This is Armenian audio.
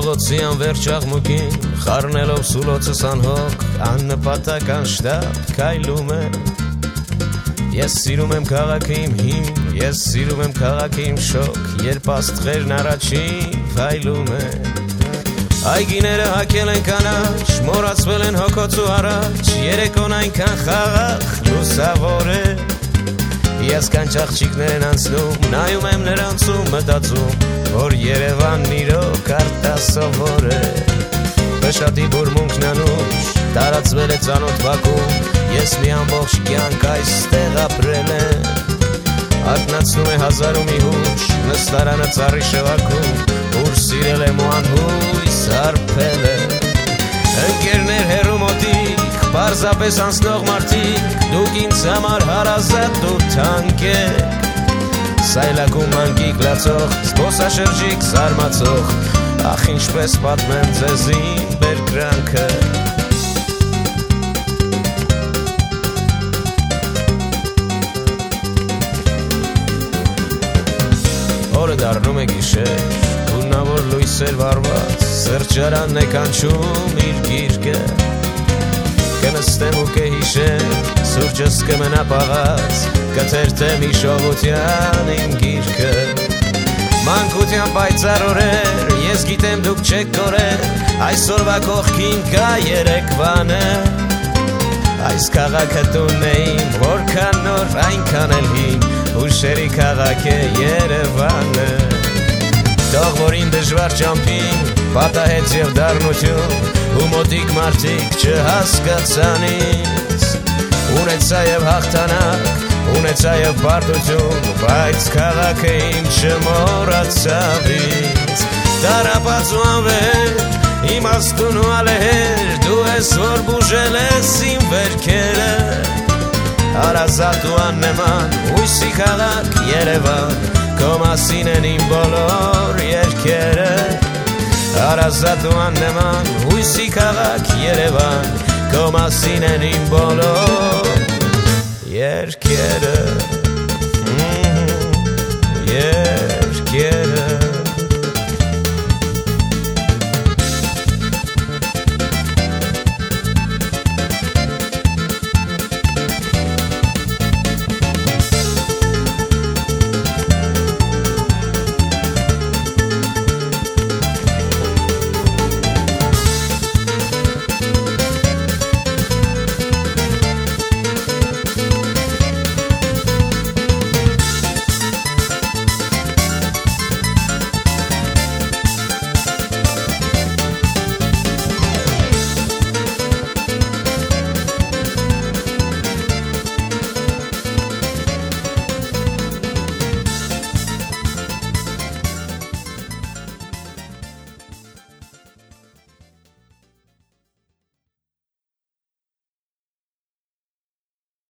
Փողոցի անվերջ աղմուկին խառնելով սուլոցս անհոգ աննպատակ անշտապ քայլում է Ես սիրում եմ քաղաքը իմ հին Ես սիրում եմ քաղաքը իմ շոկ Երբ աստղերն առաջին փայլում են Այգիները հագել են կանաչ Մոռացվել են հոգոց ու առաջ Երեկոն այնքան խաղաղ լուսավոր է Ես կանչ աղջիկներ են անցնում Նայում եմ նրանց ու մտածում Որ Երևանն իրոք արտասովոր է Փշատի բուրմունքն անուշ Տարածվել է ծանոթ վակում Ես մի ամբողջ կյանք այստեղ ապրել եմ Ակնացնում է հազար ու մի հուշ Նստարանը ծառի շվաքում Ուր սիրել եմ ու անհույս արփել եմ Ընկերներ հեռու մոտիկ Պարզապես անցնող մարդիկ Դուք ինձ համար հարազատ ու թանկ եք Սայլակում մանկիկ լացող Զբոսաշրջիկ զարմացող Ախ ինչպես պատմեմ ձեզ իմ բերկրանքը Օրը դառնում է գիշեր Գունավոր լույսեր վառված Սրճարանն է կանչում իր գիրկը Կնստեմ ու կհիշեմ Սուրճս կմնա պաղած Կթերթեմ իշողության իմ գիրկը Մանկության պայծառ օրեր Ես գիտեմ դուք չեք կորել Այսօրվա կողքին կա երեկվանը Այս քաղաքը տունն է իմ Որքան նոր այնքան էլ հին Հուշերի քաղաք է Երևանը Թող որ իմ դժվար ճամփին Պատահեց և դառնություն Ու մոտիկ մարդիկ չհասկացան ինձ Ունեցա և հաղթանակ Ունեցա և պարտություն Բայց քաղաքը իմ չմոռացավ ինձ Տառապած ու անվեր Իմաստուն ու ալեհեր Դու ես որ բուժել ես իմ վերքերը Հարազատ ու աննման Հույսի քաղաք Երևան Քո մասին են իմ բոլոր երգերը Հարազատ ու աննման Հույսի քաղաք Երևան Քո մասին են իմ բոլոր երգերը